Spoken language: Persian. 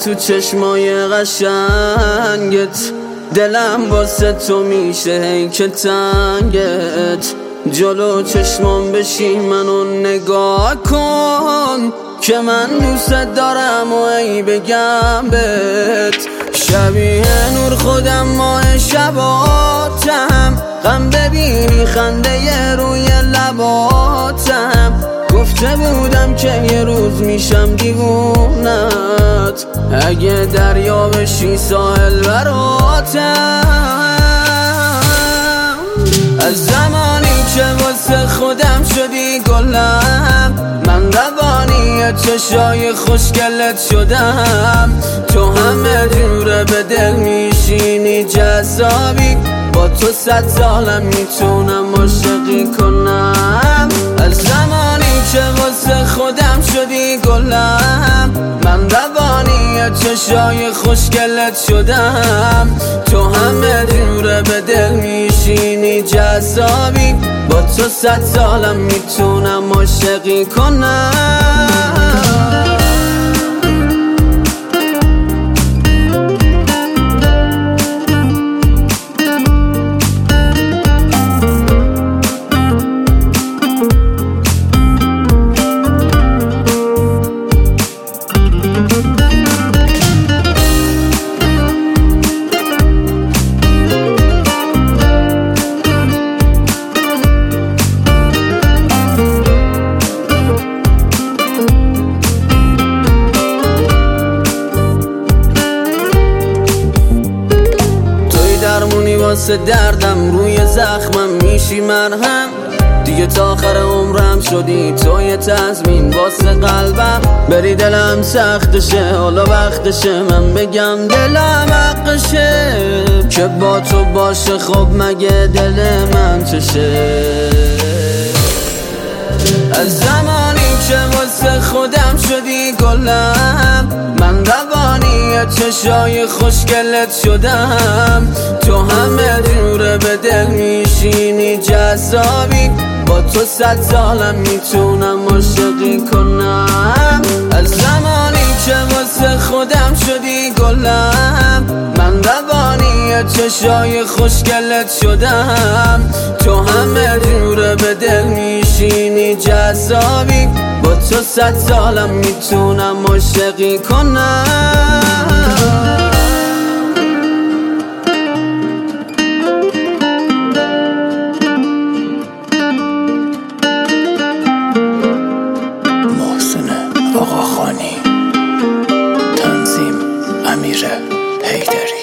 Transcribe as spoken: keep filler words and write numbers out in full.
تو چشمای قشنگت، دلم واسه تو میشه هی که تنگت. جلو چشمام بشی منو نگاه کن که من دوست دارم و ای بگم بهت. شبیه نور خودم ماه شباتم، غم ببینی خنده روی لباتم. گفته بودم که یه روز میشم دیوونت، اگه دریا بشی ساحل براتم. از زمانی که واسه خودم شدی گلم، من روانی چشای خوشگلت شدم. تو همه جوره به دل میشینی جذابی، با تو صد سالم میتونم عاشقی کنم. از زمانی که واسه خودم شدی گلم، من روانی چشای خوشگلت شدم. تو همه جوره به دل میشینی جذابی، با تو صد سالم میتونم عاشقی کنم. واسه دردم روی زخمم میشی مرهم، دیگه تا آخر عمرم شدی تو یه تضمین واسه قلبم. بری دلم سختشه، حالا وقتشه من بگم دلم حقشه که با تو باشه. خب مگه دل من چشه؟ از زمانی که واسه خودم شدی گلم، من روانی چشای خوشگلت شدم. تو همه جوره به دل میشینی جذابی، با تو صد سالم میتونم عاشقی کنم. از زمانی که واسه خودم شدی گلم، من روانی چشای خوشگلت شدم. تو همه جوره به دل میشینی جذابی، با تو صد سالم میتونم عاشقی کنم. محسن آقاخانی، تنظیم امیر حیدری.